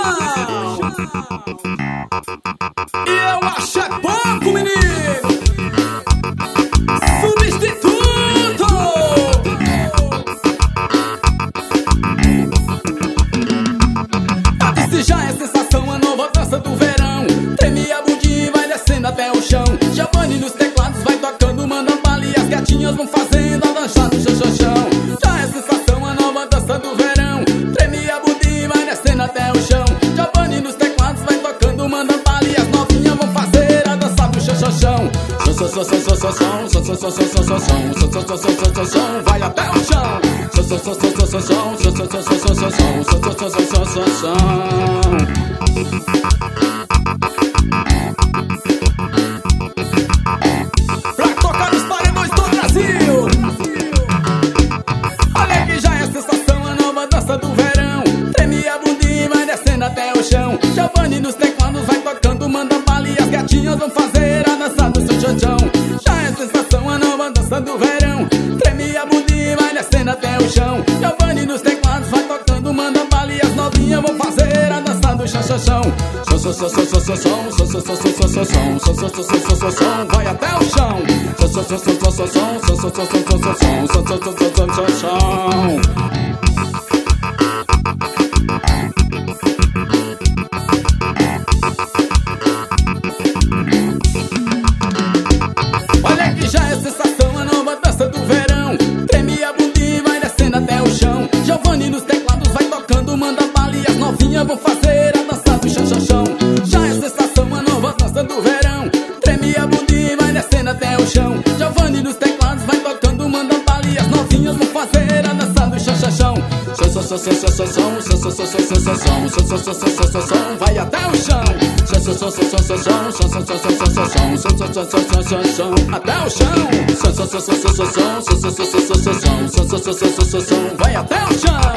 E eu acho é pouco, menino. Substituto. A pista já é sensação, a nova dança do verão. Treme a bundinha e vai descendo até o chão. Giovanni nos teclados vai tocando, manda bala e as gatinhas vão fazendo a dança do chão. Já é sensação, a nova dança do verão. Treme a bundinha e vai descendo até o chão. Giovanni nos teclados vai tocando, manda bala e as novinhas vão fazer a dança do chão. Vai até o chão. Pra tocar nos paredões do Brasil. Olha que já é sensação, a nova dança do verão. Treme a bundinha e vai descendo até o chão. Giovanni nos teclados vai tocando, manda bala e as gatinhas vão fazer a dança do chão. Já é sensação, a nova dança do verão. Treme a bundinha e vai descendo até o chão. Giovanni nos teclados vai tocando, manda bala e as novinhas vão fazer a dança do chão. Vai até o chão. Olha que já é sensação, a nova dança do verão. Treme a bundinha e vai descendo até o chão. Giovanni nos teclados vai tocando, manda bala e as novinhas vão fazer a dança do chão. Já é sensação, a nova dança do verão. Treme a bundinha e vai descendo até o chão. Giovanni nos teclados vai tocando, manda bala e as novinhas vão fazer a dança do chão. Vai até o chão. Até o chão. Vai até o chão.